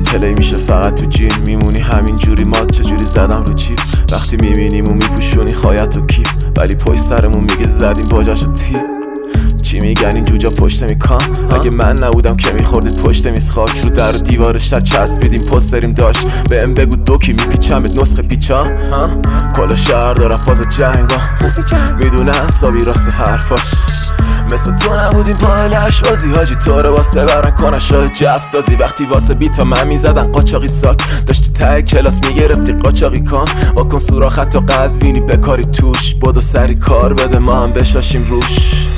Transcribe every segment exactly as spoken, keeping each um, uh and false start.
پلی میشه فقط تو جیم میمونی همین جوری مات چجوری زدم رو چیپ وقتی میبینیم و میپوشونی خایت و کیپ ولی پشت سرمون میگه زدیم باجش و تیپ چی میگن این جوجا پشت میکام اگه من نبودم که میخوردید پشت میز خاک رو در و دیوارش شد چسبیدیم پستریم داشت به ام بگو دوکی میپیچم به نسخه پیچا کل شهر دارم فاز جنگا میدونه حسابی راست حرفاش مثل تو نبودیم پای لشبازی حاجی تو رو باز ببرن کنن شاه جف سازی وقتی واسه بیتا من میزدن قاچاقی ساک داشتی ته کلاس میگرفتی قاچاقی کان واکن سوراخ حتی قزوینی بکاری توش بدو سری کار بده ما هم بشاشیم روش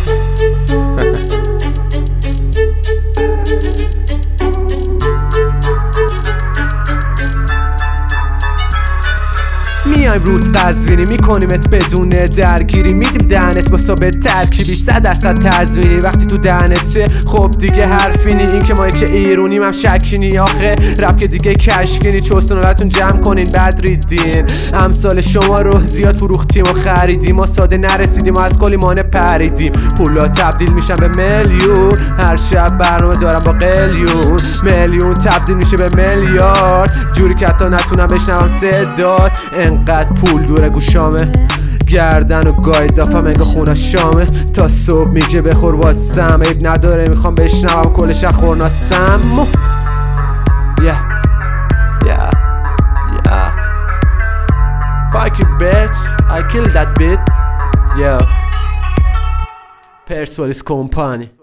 میایم روز قزوینی میکنیمت بدون درگیری میدیم دهنت با ثابت ترکیبی صد درصد تزوینی وقتی تو دهنته خب دیگه حرفینی این که ما که ایرونیم هم شکینی آخه رب که دیگه کشکینی چوستونالتون جمع کنین بعد ریدین امثال شما رو زیاد فروختیم و خریدیم ما ساده نرسیدیم و از کلی مانه پریدیم پولا تبدیل میشن به میلیون هر شب برنامه دارم با قلیون میلیون تبدیل میشه به میلیارد جوری که حتی نتونم بشنوم صدات انقدر پول دوره گوشامه گردن و گاید دافم انگا خونه شامه تا صبح میگه بخور واسم عیب نداره میخوام بشنوم کل شب خورناسم yeah yeah yeah fuck you bitch I killed that bitch yeah Persepolis Company